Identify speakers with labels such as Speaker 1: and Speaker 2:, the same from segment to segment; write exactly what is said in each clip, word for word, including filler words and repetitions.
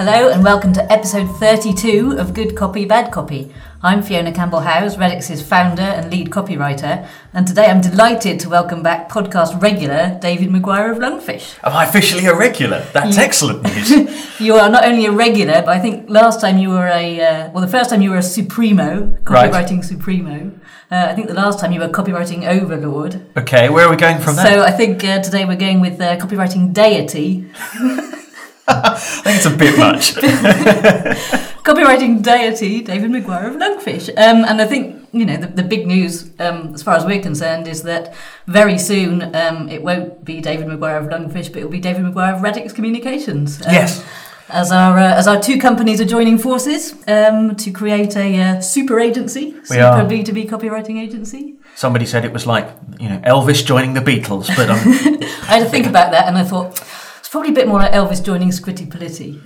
Speaker 1: Hello and welcome to episode thirty-two of Good Copy, Bad Copy. I'm Fiona Campbell-Howes, Reddex's founder and lead copywriter, and today I'm delighted to welcome back podcast regular David Maguire of Lungfish.
Speaker 2: Am I officially a regular? That's
Speaker 1: you,
Speaker 2: excellent news.
Speaker 1: You are not only a regular, but I think last time you were a, uh, well the first time you were a Supremo, copywriting right. Supremo. Uh, I think the last time you were copywriting overlord.
Speaker 2: Okay, where are we going from there?
Speaker 1: So I think uh, today we're going with uh, copywriting deity.
Speaker 2: I think it's a bit much.
Speaker 1: Copywriting deity, David Maguire of Lungfish. Um, and I think, you know, the, the big news, um, as far as we're concerned, is that very soon um, it won't be David Maguire of Lungfish, but it will be David Maguire of Reddx Communications. Um,
Speaker 2: yes.
Speaker 1: As our uh, as our two companies are joining forces um, to create a uh, super agency,
Speaker 2: we
Speaker 1: super
Speaker 2: are.
Speaker 1: B two B copywriting agency.
Speaker 2: Somebody said it was like, you know, Elvis joining the Beatles, but um,
Speaker 1: I had to think about that, and I thought it's probably a bit more like Elvis joining Scritti Politti.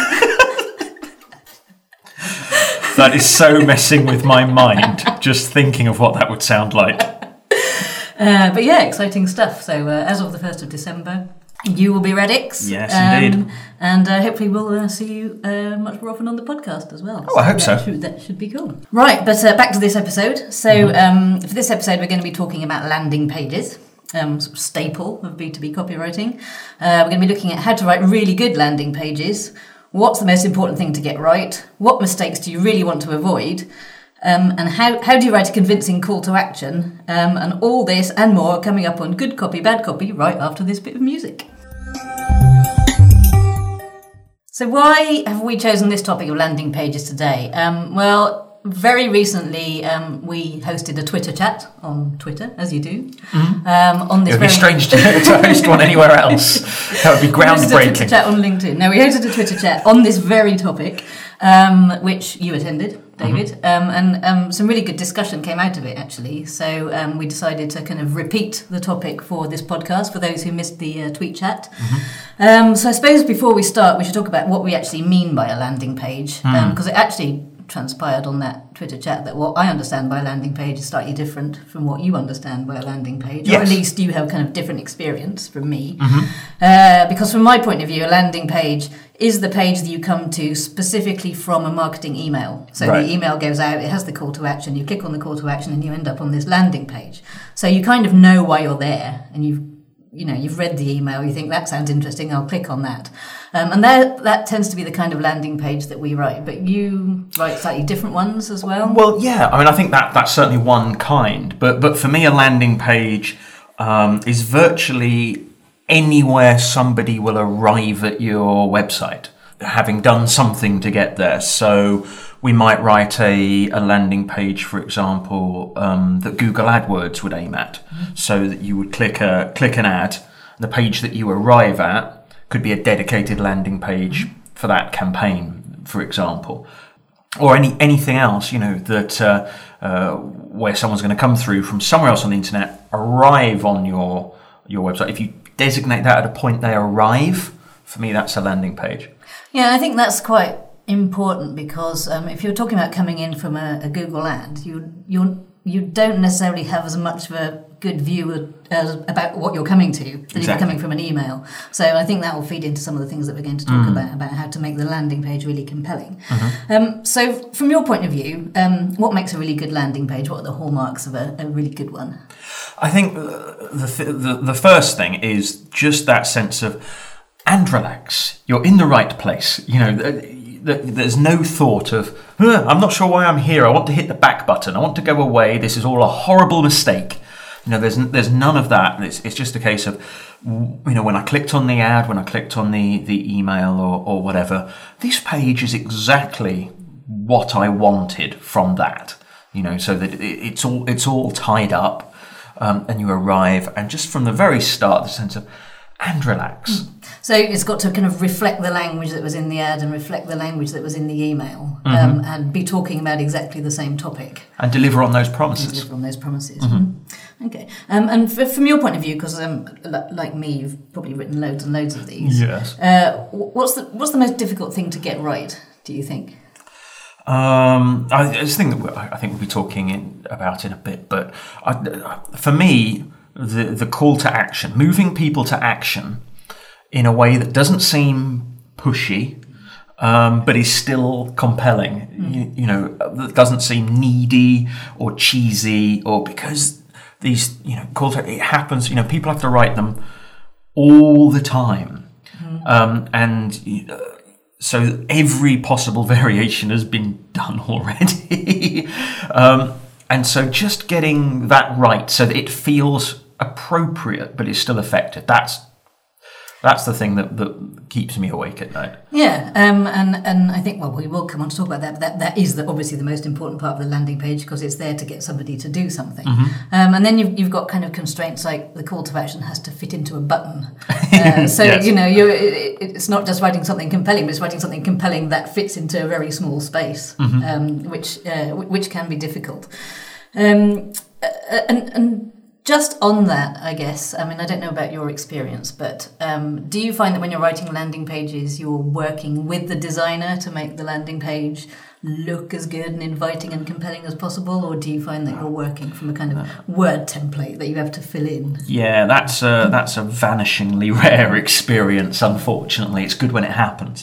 Speaker 2: That is so messing with my mind, just thinking of what that would sound like.
Speaker 1: Uh, but yeah, exciting stuff. So uh, as of the first of December, you will be Reddx.
Speaker 2: Yes,
Speaker 1: um,
Speaker 2: indeed.
Speaker 1: And uh, hopefully we'll uh, see you uh, much more often on the podcast as well.
Speaker 2: Oh, I hope
Speaker 1: that
Speaker 2: so.
Speaker 1: Should, that should be cool. Right, but uh, back to this episode. So mm-hmm. um, for this episode, we're going to be talking about landing pages. Um, sort of staple of B two B copywriting. Uh, we're going to be looking at how to write really good landing pages. What's the most important thing to get right? What mistakes do you really want to avoid? Um, and how, how do you write a convincing call to action? Um, and all this and more coming up on Good Copy, Bad Copy right after this bit of music. So why have we chosen this topic of landing pages today? Um, well, very recently um, we hosted a Twitter chat on Twitter, as you do. Mm-hmm. Um, on this
Speaker 2: it would
Speaker 1: very...
Speaker 2: be strange to, to host one anywhere else. That would be groundbreaking.
Speaker 1: We hosted a Twitter chat on LinkedIn. No, we hosted a Twitter chat on this very topic, um, which you attended, David, mm-hmm. um, and um, some really good discussion came out of it, actually. So um, we decided to kind of repeat the topic for this podcast for those who missed the uh, tweet chat. Mm-hmm. Um, so I suppose before we start, we should talk about what we actually mean by a landing page, because mm. um, it actually transpired on that Twitter chat that what I understand by a landing page is slightly different from what you understand by a landing page, yes. Or at least you have kind of different experience from me. Mm-hmm. Uh, because from my point of view, a landing page is the page that you come to specifically from a marketing email. So right. The email goes out, it has the call to action, you click on the call to action and you end up on this landing page. So you kind of know why you're there, and you've you know, you've read the email, you think that sounds interesting, I'll click on that. Um, and that that tends to be the kind of landing page that we write. But you write slightly different ones as well?
Speaker 2: Well, yeah. I mean, I think that that's certainly one kind. But but for me, a landing page um, is virtually anywhere somebody will arrive at your website, having done something to get there. So we might write a, a landing page, for example, um, that Google AdWords would aim at. Mm-hmm. So that you would click a click an ad, the page that you arrive at could be a dedicated landing page mm-hmm. for that campaign, for example. Or any anything else, you know, that uh, uh, where someone's going to come through from somewhere else on the internet, arrive on your your website. If you designate that at a point they arrive, for me, that's a landing page.
Speaker 1: Yeah, I think that's quite important because um, if you're talking about coming in from a, a Google ad, you you you don't necessarily have as much of a good view as, about what you're coming to than exactly. if you're coming from an email. So I think that will feed into some of the things that we're going to talk mm. about, about how to make the landing page really compelling. Mm-hmm. Um, so from your point of view, um, what makes a really good landing page? What are the hallmarks of a, a really good one?
Speaker 2: I think the, th- the the first thing is just that sense of, and relax, you're in the right place. You know, there's no thought of, I'm not sure why I'm here, I want to hit the back button, I want to go away, this is all a horrible mistake. You know, there's there's none of that. It's, it's just a case of, you know, when I clicked on the ad, when I clicked on the, the email or, or whatever, this page is exactly what I wanted from that. You know, so that it, it's all it's all tied up, um, and you arrive, and just from the very start, the sense of, and relax.
Speaker 1: So it's got to kind of reflect the language that was in the ad and reflect the language that was in the email, mm-hmm. um, and be talking about exactly the same topic.
Speaker 2: And deliver on those promises.
Speaker 1: And deliver on those promises. Mm-hmm. Okay. Um, and f- from your point of view, because um, l- like me, you've probably written loads and loads of these.
Speaker 2: Yes.
Speaker 1: Uh, what's the what's the most difficult thing to get right, do you think?
Speaker 2: Um, I, I just think that I think we'll be talking in, about in a bit, but I, for me, the the call to action, moving people to action in a way that doesn't seem pushy, um, but is still compelling. Mm. You, you know, that doesn't seem needy or cheesy, or because these, you know, calls, it happens. You know, people have to write them all the time, mm. um, and uh, so every possible variation has been done already. um, and so just getting that right so that it feels appropriate but is still effective. That's That's the thing that, that keeps me awake at night.
Speaker 1: Yeah, um, and and I think, well, we will come on to talk about that, but that, that is the, obviously the most important part of the landing page, because it's there to get somebody to do something. Mm-hmm. Um, and then you've, you've got kind of constraints like the call to action has to fit into a button. Uh, so, yes. you know, you're, it, it's not just writing something compelling, but it's writing something compelling that fits into a very small space, mm-hmm. um, which uh, which can be difficult. Um, and and Just on that, I guess, I mean, I don't know about your experience, but um, do you find that when you're writing landing pages, you're working with the designer to make the landing page look as good and inviting and compelling as possible, or do you find that you're working from a kind of word template that you have to fill in?
Speaker 2: Yeah, that's a, that's a vanishingly rare experience, unfortunately. It's good when it happens.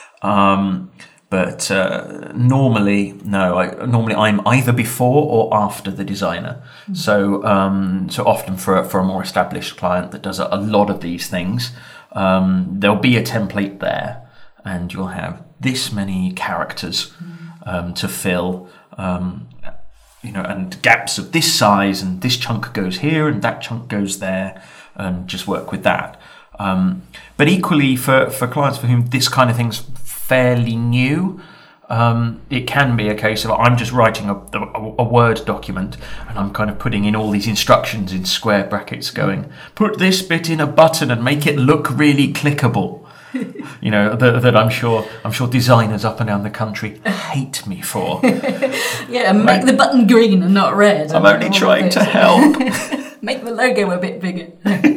Speaker 2: Um, But uh, normally, no. I, normally, I'm either before or after the designer. Mm-hmm. So, um, so often for a, for a more established client that does a, a lot of these things, um, there'll be a template there, and you'll have this many characters um, to fill, um, you know, and gaps of this size, and this chunk goes here, and that chunk goes there, and just work with that. Um, but equally, for for clients for whom this kind of thing's fairly new, um, it can be a case of I'm just writing a, a, a Word document and I'm kind of putting in all these instructions in square brackets going, put this bit in a button and make it look really clickable. You know, that, that I'm sure I'm sure designers up and down the country hate me for.
Speaker 1: Yeah, make like, the button green and not red.
Speaker 2: I'm only trying to help.
Speaker 1: Make the logo a bit bigger.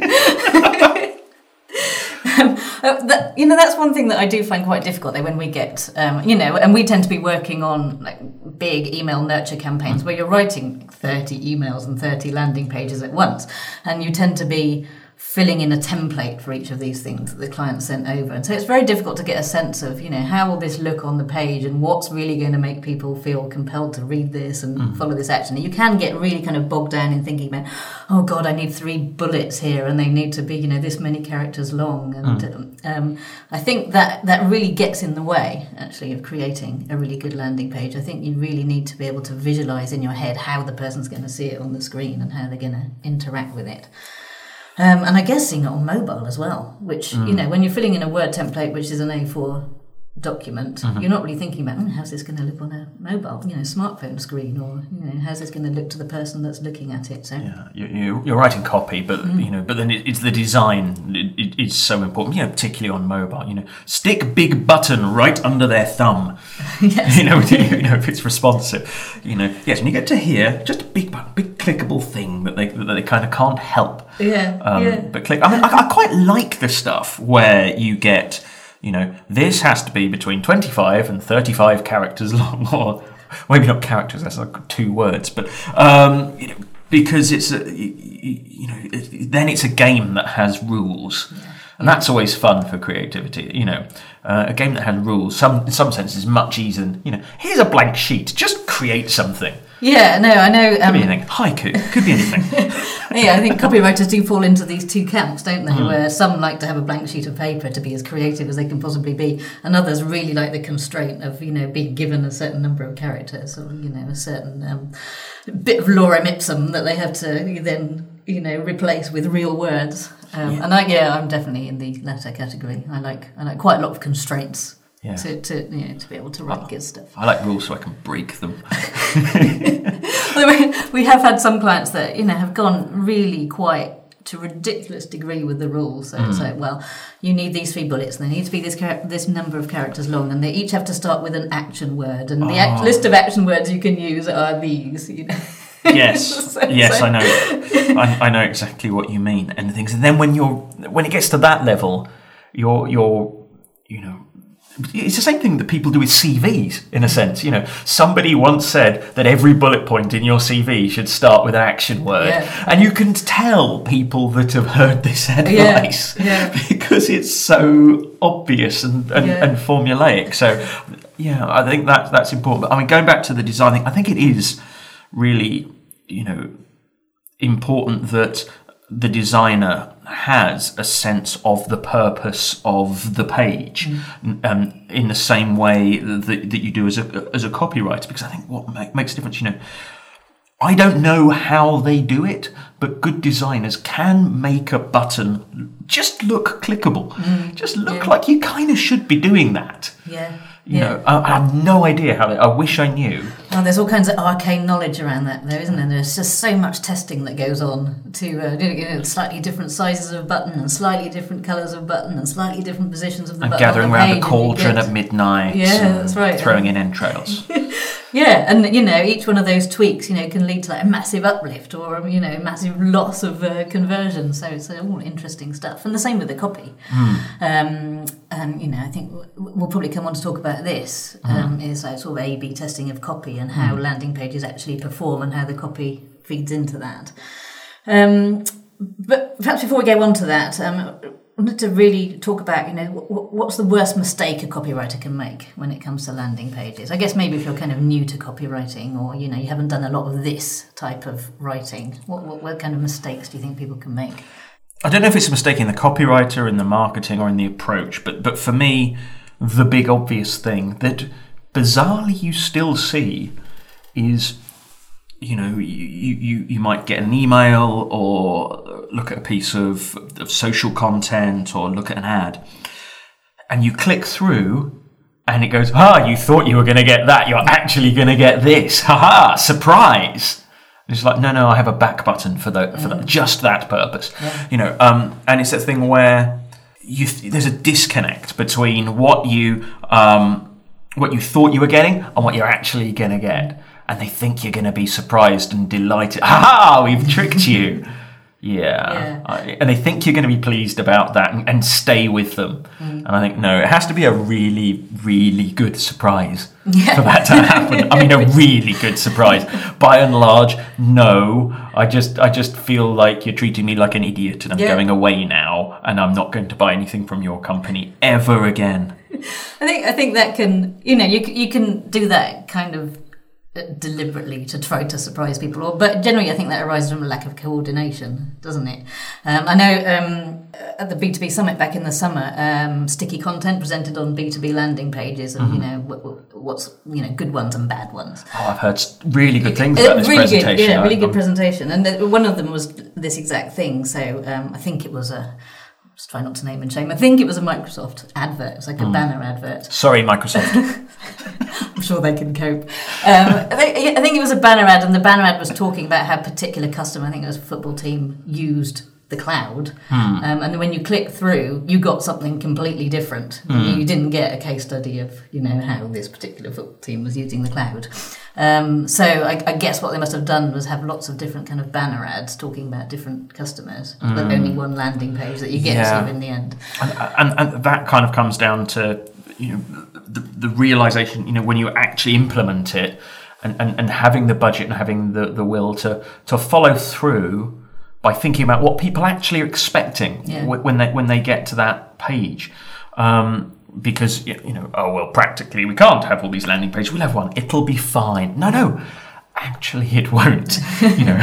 Speaker 1: Um, uh, that, you know, that's one thing that I do find quite difficult though when we get, um, you know, and we tend to be working on like big email nurture campaigns where you're writing thirty emails and thirty landing pages at once, and you tend to be filling in a template for each of these things that the client sent over. And so it's very difficult to get a sense of, you know, how will this look on the page and what's really going to make people feel compelled to read this and mm. follow this action. And you can get really kind of bogged down in thinking about, oh God, I need three bullets here and they need to be, you know, this many characters long. And mm. um, I think that that really gets in the way, actually, of creating a really good landing page. I think you really need to be able to visualize in your head how the person's going to see it on the screen and how they're going to interact with it. Um, and I guess seeing it on mobile as well, which, mm. you know, when you're filling in a Word template, which is an A four document, mm-hmm. you're not really thinking about, oh, how's this going to look on a mobile, you know, smartphone screen, or, you know, how's this going to look to the person that's looking at it. So
Speaker 2: yeah, you're, you're writing copy, but, mm. you know, but then it's the design, it, it, it's so important, you know, particularly on mobile, you know, stick big button right under their thumb, yes. you know, you know, if it's responsive, you know, yes, when you get to here, just a big button, big clickable thing that they, that they kind of can't help.
Speaker 1: Yeah, um, yeah.
Speaker 2: But click, I mean, I, I quite like the stuff where you get, you know, this has to be between twenty-five and thirty-five characters long, or maybe not characters, that's like two words, but, um, you know, because it's, a, you, you know, it, then it's a game that has rules. Yeah. And that's always fun for creativity, you know. Uh, a game that has rules, some in some sense, is much easier than, you know, here's a blank sheet, just create something.
Speaker 1: Yeah, no, I know. Um,
Speaker 2: could be anything. Haiku, could be anything.
Speaker 1: Yeah, I think copywriters do fall into these two camps, don't they? Mm. Where some like to have a blank sheet of paper to be as creative as they can possibly be, and others really like the constraint of, you know, being given a certain number of characters, or, you know, a certain um, bit of lorem ipsum that they have to then, you know, replace with real words. Um, yeah. And I, yeah, I'm definitely in the latter category. I like, I like quite a lot of constraints. Yeah. To, to you know, to be able to write I, good stuff.
Speaker 2: I like rules so I can break them.
Speaker 1: We have had some clients that, you know, have gone really quite to a ridiculous degree with the rules. So mm. it's like, well, you need these three bullets, and they need to be this char- this number of characters long, and they each have to start with an action word, and oh. the act- list of action words you can use are these. You know.
Speaker 2: Yes, so, yes, so. I know. I, I know exactly what you mean, and things. And then when you're when it gets to that level, you're you're you know. it's the same thing that people do with C Vs, in a sense. You know, somebody once said that every bullet point in your C V should start with an action word. Yeah. And you can tell people that have heard this advice yeah. Yeah. because it's so obvious and, and, yeah. and formulaic. So, yeah, I think that that's important. But I mean, going back to the design thing, I think it is really, you know, important that the designer has a sense of the purpose of the page, mm. um, in the same way that, that you do as a as a copywriter. Because I think what make, makes a difference, you know, I don't know how they do it, but good designers can make a button just look clickable, mm. just look yeah. like you kind of should be doing that.
Speaker 1: Yeah.
Speaker 2: You
Speaker 1: yeah.
Speaker 2: know, I, I have no idea how. They, I wish I knew.
Speaker 1: Well, there's all kinds of arcane knowledge around that, though, isn't there? There's just so much testing that goes on to uh, you know, slightly different sizes of button and slightly different colours of button and slightly different positions of the
Speaker 2: and
Speaker 1: button.
Speaker 2: Gathering
Speaker 1: on the
Speaker 2: around
Speaker 1: page
Speaker 2: the cauldron
Speaker 1: get...
Speaker 2: at midnight.
Speaker 1: Yeah, that's right.
Speaker 2: Throwing in entrails.
Speaker 1: Yeah, and you know, each one of those tweaks, you know, can lead to like a massive uplift or you know, massive loss of uh, conversion. So it's uh, all interesting stuff, and the same with the copy. Mm. Um, and you know, I think we'll probably come on to talk about this. Mm. Um, is like sort of A B testing of copy and how mm. landing pages actually perform and how the copy feeds into that. Um, but perhaps before we go on to that, um, I wanted to really talk about, you know, what, what's the worst mistake a copywriter can make when it comes to landing pages? I guess maybe if you're kind of new to copywriting or, you know, you haven't done a lot of this type of writing, what, what, what kind of mistakes do you think people can make?
Speaker 2: I don't know if it's a mistake in the copywriter, in the marketing or in the approach, but but for me, the big obvious thing that bizarrely you still see is, you know, you, you, you might get an email or look at a piece of, of social content or look at an ad and you click through and it goes, ah, you thought you were going to get that. You're actually going to get this. Ha-ha, surprise. And it's like, no, no, I have a back button for, the, for mm. the, just that purpose. Yeah. You know, um, and it's that thing where you th- there's a disconnect between what you... Um, what you thought you were getting and what you're actually going to get. And they think you're going to be surprised and delighted. Ha! We've tricked you. Yeah. yeah. I, and they think you're going to be pleased about that and, and stay with them. Mm. And I think, no, it has to be a really, really good surprise yeah. for that to happen. I mean, a really good surprise. By and large, no. I just I just feel like you're treating me like an idiot and I'm yeah. going away now and I'm not going to buy anything from your company ever again.
Speaker 1: I think I think that can, you know, you you can do that kind of deliberately to try to surprise people, or but generally I think that arises from a lack of coordination, doesn't it? Um, I know um, at the B two B Summit back in the summer, um, sticky content presented on B two B landing pages, and mm-hmm. you know what, what's you know good ones and bad ones.
Speaker 2: Oh, I've heard really good things about this
Speaker 1: really
Speaker 2: presentation.
Speaker 1: Good, yeah, really good presentation, and the, one of them was this exact thing. So um, I think it was a. Just try not to name and shame. I think it was a Microsoft advert. It was like a mm. banner advert.
Speaker 2: Sorry, Microsoft.
Speaker 1: I'm sure they can cope. Um, I, think, I think it was a banner ad, and the banner ad was talking about how a particular customer, I think it was a football team, used the cloud. Mm. Um, and when you click through, you got something completely different. Mm. You didn't get a case study of, you know, how this particular football team was using the cloud. Um, so I, I guess what they must have done was have lots of different kind of banner ads talking about different customers, mm. but only one landing page that you get yeah. to in the end.
Speaker 2: And, and, and that kind of comes down to, you know, the, the realization, you know, when you actually implement it and, and, and having the budget and having the, the will to, to follow through by thinking about what people actually are expecting yeah. when they when they get to that page. Um, because, you know, oh, well, practically we can't have all these landing pages. We'll have one. It'll be fine. No, no, actually it won't. You know,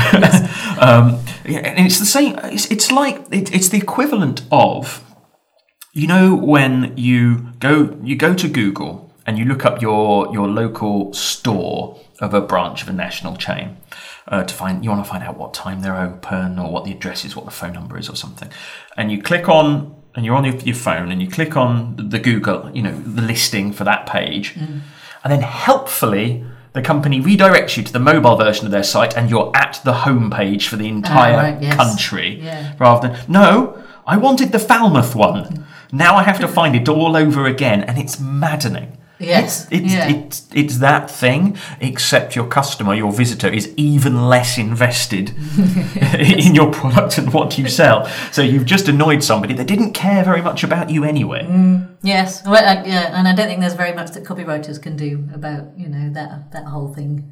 Speaker 2: um, and it's the same. It's, it's like it, it's the equivalent of, you know, when you go you go to Google and you look up your your local store of a branch of a national chain. Uh, to find, you want to find out what time they're open or what the address is, what the phone number is or something. And you click on, and you're on your, your phone and you click on the Google, you know, the listing for that page. Mm. And then helpfully, the company redirects you to the mobile version of their site and you're at the home page for the entire oh, right, yes. country. Yeah. Rather than, no, I wanted the Falmouth one. Mm. Now I have to find it all over again. And it's maddening.
Speaker 1: Yes.
Speaker 2: It's, it's,
Speaker 1: yeah.
Speaker 2: it's, it's that thing, except your customer, your visitor, is even less invested in your product and what you sell. So you've just annoyed somebody that didn't care very much about you anyway.
Speaker 1: Mm, yes. Well, I, yeah, and I don't think there's very much that copywriters can do about, you know, that that whole thing.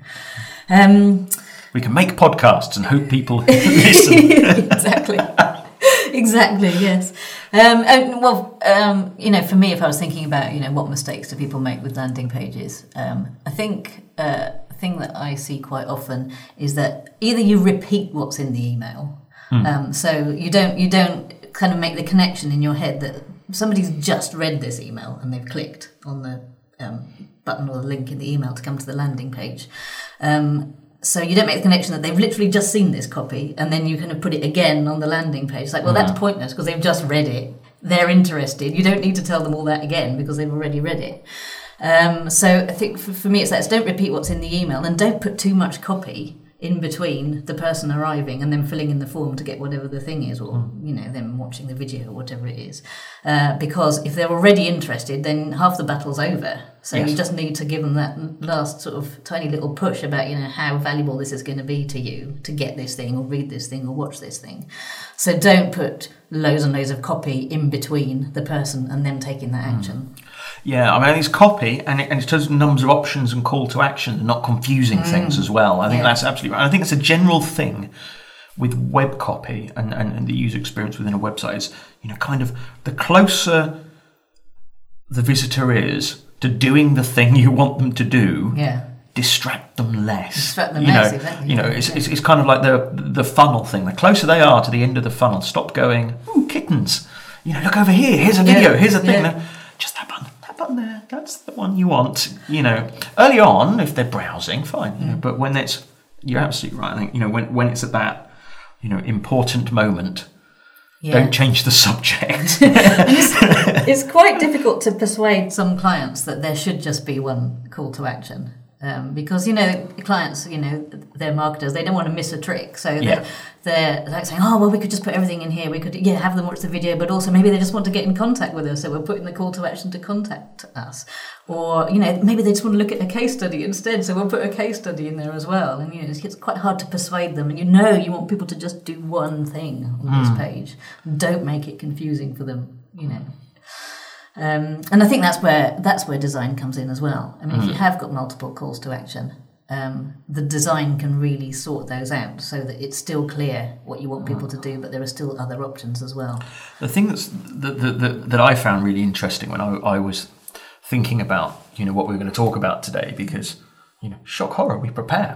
Speaker 1: Um,
Speaker 2: we can make podcasts and hope people listen.
Speaker 1: Exactly. Exactly, yes. Um, and, well, um, you know, for me, if I was thinking about, you know, what mistakes do people make with landing pages, um, I think uh, a thing that I see quite often is that either you repeat what's in the email, mm. um, so you don't you don't kind of make the connection in your head that somebody's just read this email and they've clicked on the um, button or the link in the email to come to the landing page. Um, So you don't make the connection that they've literally just seen this copy and then you kind of put it again on the landing page. It's like, well, that's pointless because they've just read it. They're interested. You don't need to tell them all that again because they've already read it. Um, so I think for, for me it's that, don't repeat what's in the email and don't put too much copy in between the person arriving and then filling in the form to get whatever the thing is, or mm. you know, them watching the video or whatever it is. Uh, because if they're already interested, then half the battle's over. So yes. you just need to give them that last sort of tiny little push about, you know, how valuable this is going to be to you to get this thing or read this thing or watch this thing. So don't put loads and loads of copy in between the person and them taking that action. Mm.
Speaker 2: Yeah, I mean, it's copy, and it, and it does numbers of options and call to action, and not confusing mm. things as well. I think yeah. that's absolutely right. I think it's a general thing with web copy and, and, and the user experience within a website is, you know, kind of the closer the visitor is to doing the thing you want them to do,
Speaker 1: yeah.
Speaker 2: distract them less.
Speaker 1: Distract them
Speaker 2: you
Speaker 1: less,
Speaker 2: know,
Speaker 1: exactly.
Speaker 2: You know, it's, it's it's kind of like the the funnel thing. The closer they are to the end of the funnel, stop going, ooh, kittens. You know, look over here. Here's a video. Yeah. Here's a thing. Yeah. Just that button. That button there. That's the one you want. You know, early on, if they're browsing, fine. You know, but when it's, you're absolutely right. I think, you know, when when it's at that, you know, important moment. Yeah. Don't change the subject.
Speaker 1: it's, it's quite difficult to persuade some clients that there should just be one call to action. Um, because, you know, clients, you know, they're marketers, they don't want to miss a trick. So they're,
Speaker 2: yeah.
Speaker 1: they're like saying, oh, well, we could just put everything in here. We could, yeah, have them watch the video, but also maybe they just want to get in contact with us. So we're putting the call to action to contact us. Or, you know, maybe they just want to look at a case study instead. So we'll put a case study in there as well. And, you know, it's, it's quite hard to persuade them. And you know you want people to just do one thing on mm. this page. Don't make it confusing for them, you know. Um, and I think that's where that's where design comes in as well. I mean, mm. if you have got multiple calls to action, um, the design can really sort those out so that it's still clear what you want people to do, but there are still other options as well.
Speaker 2: The thing that's that that, that I found really interesting when I, I was thinking about, you know, what we were going to talk about today, because, you know, shock horror, we prepare.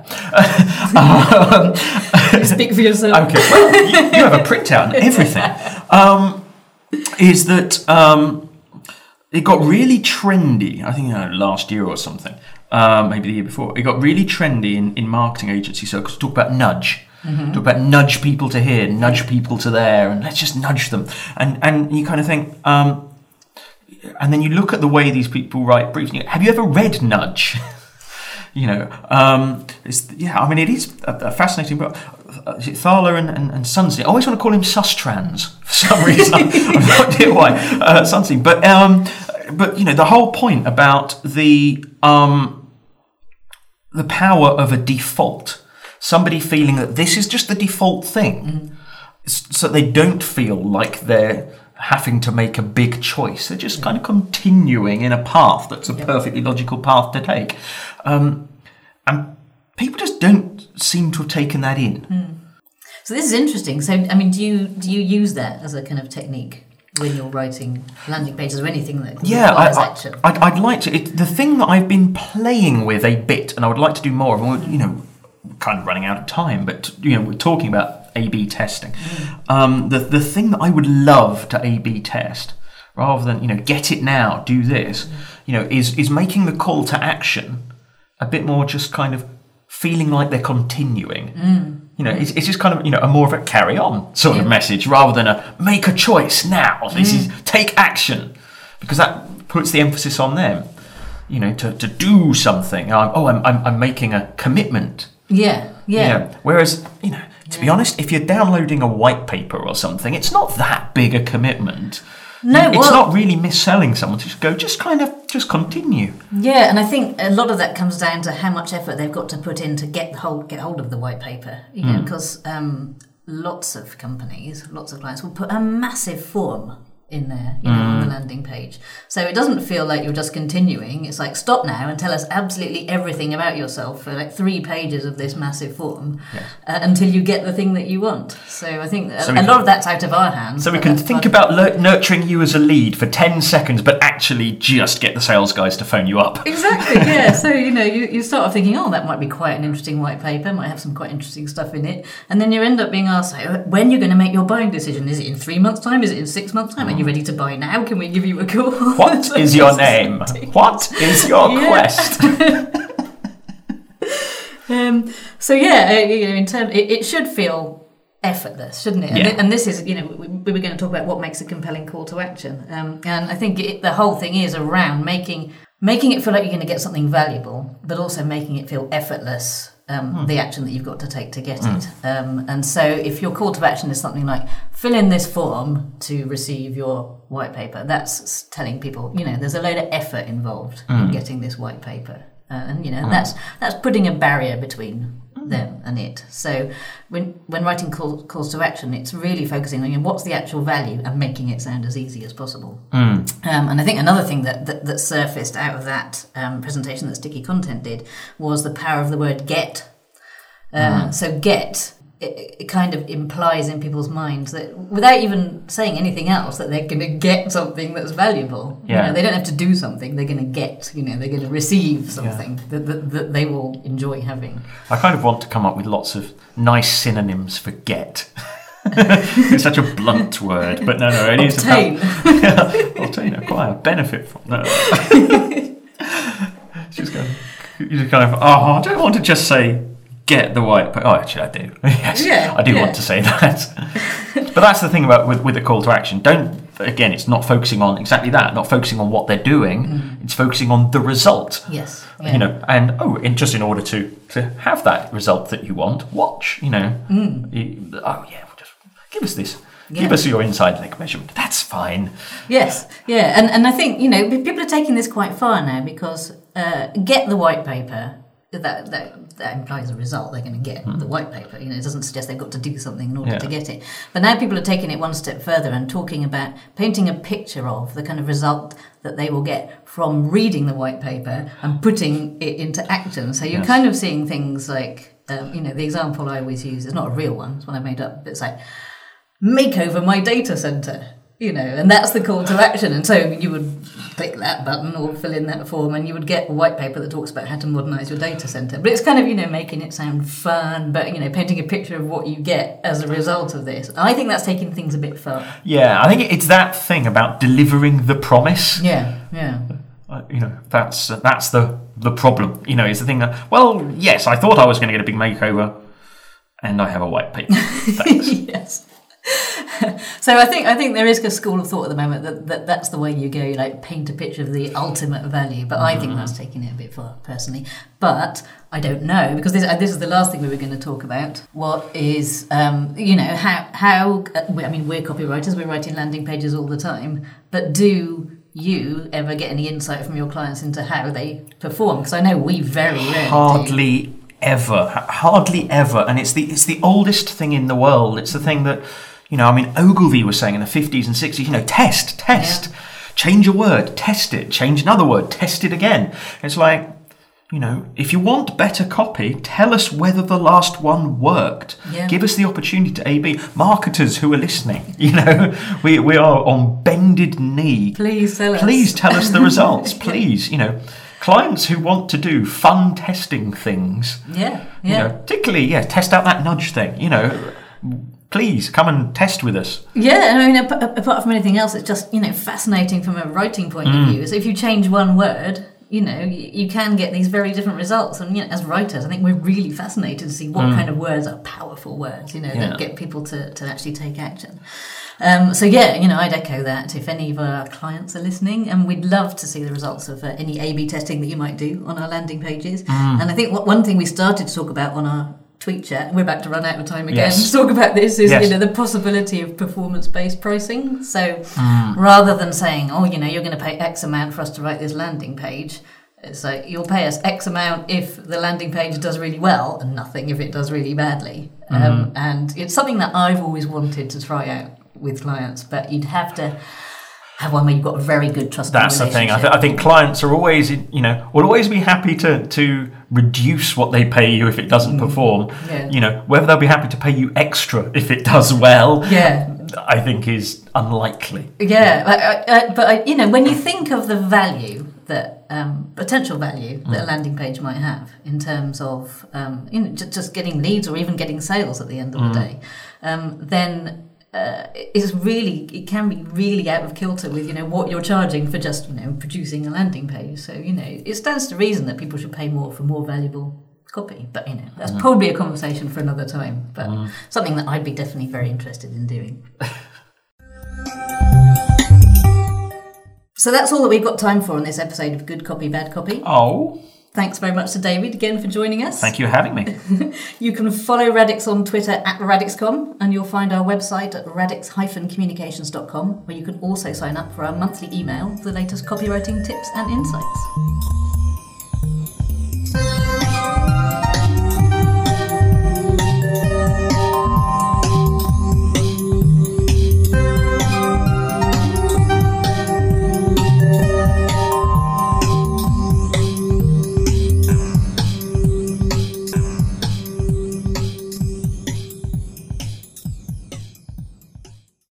Speaker 2: um,
Speaker 1: Speak for yourself.
Speaker 2: Okay, well, you, you have a printout and everything. Um, is that um, it got really trendy, I think uh, last year or something, um, maybe the year before, it got really trendy in, in marketing agency circles to talk about nudge. Mm-hmm. Talk about nudge people to here, nudge people to there, and let's just nudge them. And and you kind of think, um, and then you look at the way these people write briefs. And you go, have you ever read Nudge? You know, um, it's, yeah, I mean, it is a, a fascinating book. Uh, Thaler and, and, and Sunstein. I always want to call him Sustrans for some reason. I have no idea why. Uh, Sunstein. But, um, but, you know, the whole point about the um, the power of a default, somebody feeling that this is just the default thing, mm-hmm. so they don't feel like they're having to make a big choice. They're just kind of continuing in a path that's a yep. perfectly logical path to take. Um, and people just don't seem to have taken that in.
Speaker 1: Mm. So this is interesting. So, I mean, do you do you use that as a kind of technique when you're writing landing pages or anything that
Speaker 2: yeah,
Speaker 1: requires
Speaker 2: I,
Speaker 1: action?
Speaker 2: I'd, I'd like to. It, the thing that I've been playing with a bit, and I would like to do more of, and you know, kind of running out of time, but you know, we're talking about A B testing. Mm. Um, the the thing that I would love to A B test, rather than, you know, get it now, do this, mm. you know, is is making the call to action a bit more just kind of feeling like they're continuing. Mm. You know, it's, it's just kind of, you know, a more of a carry on sort yeah. of message, rather than a make a choice now. This mm. is take action, because that puts the emphasis on them. You know, to, to do something. I'm, oh, I'm, I'm I'm making a commitment.
Speaker 1: Yeah, yeah.
Speaker 2: You know, whereas, you know, to yeah. be honest, if you're downloading a white paper or something, it's not that big a commitment.
Speaker 1: No,
Speaker 2: it's
Speaker 1: well,
Speaker 2: not really misselling someone to just go, just kind of, just continue.
Speaker 1: Yeah, and I think a lot of that comes down to how much effort they've got to put in to get the hold, get hold of the white paper. You know, because um, lots of companies, lots of clients will put a massive form in there, you know, mm. on the landing page. So it doesn't feel like you're just continuing. It's like, stop now and tell us absolutely everything about yourself for like three pages of this massive form yes. uh, until you get the thing that you want. So I think so a, a lot can, of that's out of our hands.
Speaker 2: So we can think about le- nurturing you as a lead for ten seconds, but actually just get the sales guys to phone you up.
Speaker 1: Exactly, yeah. So, you know, you, you start off thinking, oh, that might be quite an interesting white paper, might have some quite interesting stuff in it. And then you end up being asked, so when you're going to make your buying decision? Is it in three months' time? Is it in six months' time? Are you ready to buy now? Can we give you a call?
Speaker 2: What is your name? What is your yeah. quest?
Speaker 1: um, so yeah, uh, you know, in terms, it, it should feel effortless, shouldn't it? And,
Speaker 2: yeah.
Speaker 1: th- and this is, you know, we, we were going to talk about what makes a compelling call to action, um, and I think it, the whole thing is around making making it feel like you're going to get something valuable, but also making it feel effortless. Um, mm. The action that you've got to take to get mm. it. Um, and so if your call to action is something like fill in this form to receive your white paper, that's telling people, you know, there's a load of effort involved mm. in getting this white paper. Uh, and, you know, mm. that's that's putting a barrier between mm. them and it. So when when writing call, calls to action, it's really focusing on, you know, what's the actual value and making it sound as easy as possible. Mm. Um, and I think another thing that, that, that surfaced out of that um, presentation that Sticky Content did was the power of the word get. Uh, mm. So get, it, it kind of implies in people's minds that without even saying anything else, that they're going to get something that's valuable.
Speaker 2: Yeah.
Speaker 1: You know, they don't have to do something, they're going to get, you know, they're going to receive something yeah. that, that, that they will enjoy having.
Speaker 2: I kind of want to come up with lots of nice synonyms for get. It's such a blunt word, but no, no, it is
Speaker 1: obtain.
Speaker 2: About, yeah, obtain, acquire, benefit from. No, no. It's just kind of, you just kind of, oh, I don't want to just say get the white paper. Oh, actually, I do. Yes,
Speaker 1: yeah,
Speaker 2: I do
Speaker 1: yeah.
Speaker 2: want to say that. But that's the thing about with, with the call to action. Don't again, it's not focusing on exactly that. Not focusing on what they're doing. Mm. It's focusing on the result.
Speaker 1: Yes, yeah.
Speaker 2: You know, and oh, in, just in order to to have that result that you want, watch. You know, mm. you, oh yeah. Give us this. Yeah. Give us your inside leg measurement. That's fine.
Speaker 1: Yes, yeah, and and I think, you know, people are taking this quite far now because uh, get the white paper. That, that that implies a result. They're going to get mm. the white paper. You know, it doesn't suggest they've got to do something in order yeah. to get it. But now people are taking it one step further and talking about painting a picture of the kind of result that they will get from reading the white paper and putting it into action. So you're yes. kind of seeing things like, um, you know, the example I always use is not a real one. It's one I made up. But it's like, make over my data center, you know, and that's the call to action. And so you would click that button or fill in that form and you would get a white paper that talks about how to modernize your data center. But it's kind of, you know, making it sound fun, but, you know, painting a picture of what you get as a result of this. I think that's taking things a bit far.
Speaker 2: Yeah, I think it's that thing about delivering the promise.
Speaker 1: Yeah, yeah.
Speaker 2: Uh, you know, that's uh, that's the, the problem. You know, it's the thing that, well, yes, I thought I was going to get a big makeover and I have a white paper. Thanks.
Speaker 1: Yes. So I think I think there is a school of thought at the moment that, that that's the way you go. You like paint a picture of the ultimate value, but I think that's taking it a bit far personally. But I don't know, because this this is the last thing we were going to talk about. What is um, you know how how I mean we're copywriters, we're writing landing pages all the time, but do you ever get any insight from your clients into how they perform? Because I know we very rarely
Speaker 2: hardly.
Speaker 1: Do.
Speaker 2: Ever, hardly ever, and it's the it's the oldest thing in the world. It's the thing that, you know, I mean, Ogilvy was saying in the fifties and sixties, you know, test, test, yeah. change a word, test it, change another word, test it again. It's like, you know, if you want better copy, tell us whether the last one worked.
Speaker 1: Yeah.
Speaker 2: Give us the opportunity to A B. Marketers who are listening, you know, we we are on bended knee.
Speaker 1: Please tell us.
Speaker 2: Please tell us the results. Please, you know. Clients who want to do fun testing things,
Speaker 1: yeah, yeah,
Speaker 2: you know, particularly, yeah, test out that nudge thing, you know, please come and test with us.
Speaker 1: Yeah, I mean, apart from anything else, it's just, you know, fascinating from a writing point mm. of view. So if you change one word, you know, you, you can get these very different results. And, you know, as writers, I think we're really fascinated to see what mm. kind of words are powerful words, you know, yeah. that get people to, to actually take action. Um, so yeah, you know, I'd echo that if any of our clients are listening, and we'd love to see the results of uh, any A B testing that you might do on our landing pages. Mm. And I think what, one thing we started to talk about on our Tweet Chat, we're about to run out of time again
Speaker 2: Yes.
Speaker 1: to talk about this, is
Speaker 2: Yes.
Speaker 1: you know the possibility of performance-based pricing. So
Speaker 2: Mm.
Speaker 1: rather than saying, oh, you know, you're going to pay X amount for us to write this landing page, it's like you'll pay us X amount if the landing page does really well and nothing if it does really badly.
Speaker 2: Mm-hmm.
Speaker 1: Um, and it's something that I've always wanted to try out with clients, but you'd have to have one where you've got a very good trusting
Speaker 2: That's the thing. I,
Speaker 1: relationship.
Speaker 2: th- I think clients are always, you know, will always be happy to to reduce what they pay you if it doesn't perform.
Speaker 1: Yeah.
Speaker 2: You know, whether they'll be happy to pay you extra if it does well,
Speaker 1: Yeah.
Speaker 2: I think is unlikely.
Speaker 1: Yeah, I, I, I, but I, you know, when you think of the value that um, potential value that a landing page might have in terms of um, you know just, just getting leads or even getting sales at the end of the day, um, then uh, it's really it can be really out of kilter with you know what you're charging for just you know producing a landing page. So you know it stands to reason that people should pay more for more valuable copy. But you know that's probably a conversation for another time. But mm. something that I'd be definitely very interested in doing. So that's all that we've got time for on this episode of Good Copy, Bad Copy.
Speaker 2: Oh.
Speaker 1: Thanks very much to David again for joining us.
Speaker 2: Thank you for having me.
Speaker 1: You can follow Radix on Twitter at radix dot com, and you'll find our website at radix dash communications dot com, where you can also sign up for our monthly email, the latest copywriting tips and insights.